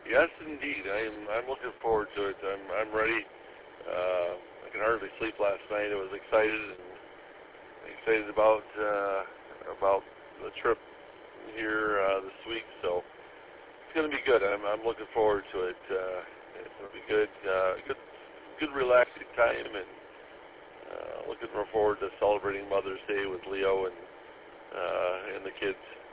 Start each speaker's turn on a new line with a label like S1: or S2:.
S1: Yes, indeed. I'm looking forward to it. I'm ready. I can hardly sleep last night. I was excited about the trip here this week. So it's going to be good. I'm looking forward to it. It'll be good. Good relaxing time, and looking forward to celebrating Mother's Day with Leo and the kids.